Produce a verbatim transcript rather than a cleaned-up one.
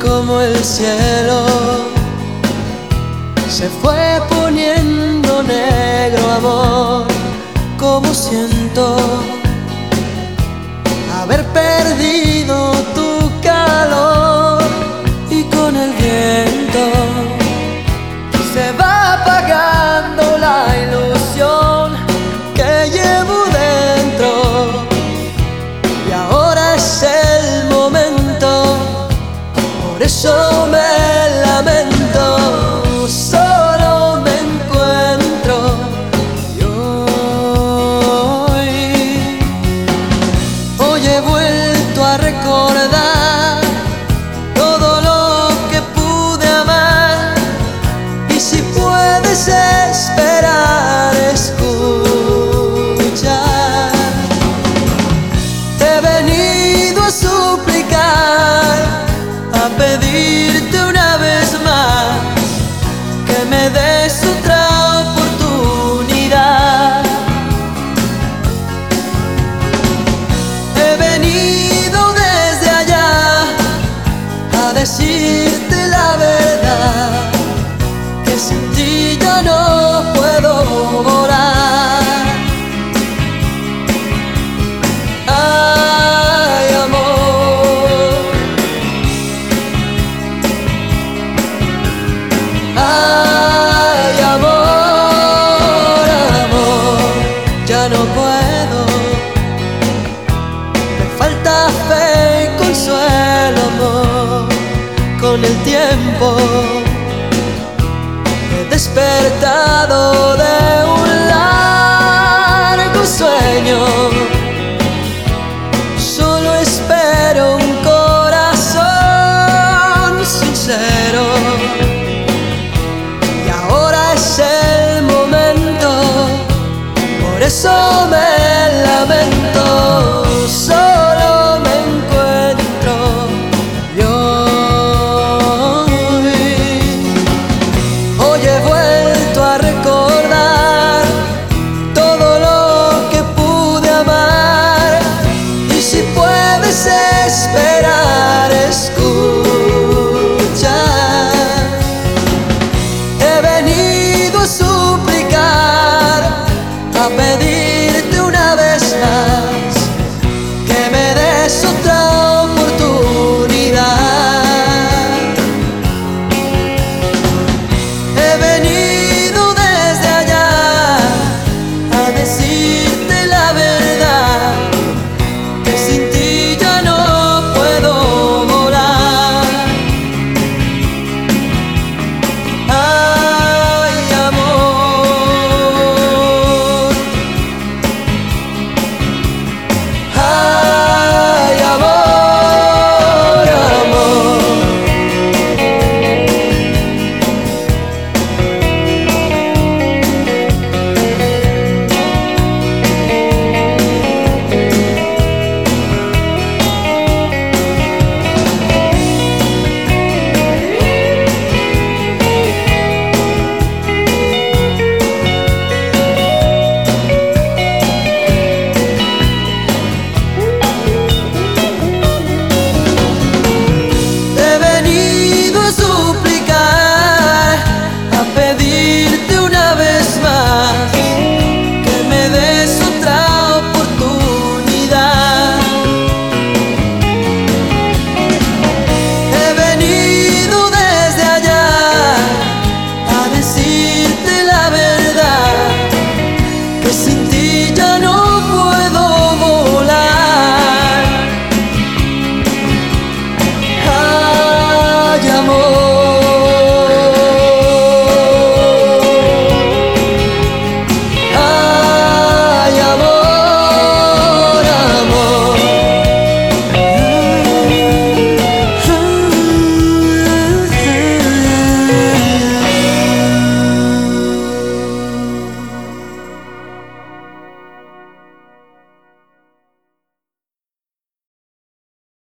como el cielo se fue poniendo negro, amor. Como siento haber perdido tu calor, y con el viento se va apagando la ilusión que llevo dentro. Y ahora es el momento, por eso me lamento. Solo me encuentro y hoy, hoy he vuelto a recordar todo lo que pude amar. Y si puedes esperar, escucha. Te he venido a suplicar, a pedirte una vez más que me des otra oportunidad. He venido desde allá a decirte la verdad, que sin ti ya no puedo volar. Ay, amor, ay, amor, amor, ya no puedo. Me falta fe y consuelo, amor. Con el tiempo he despertado de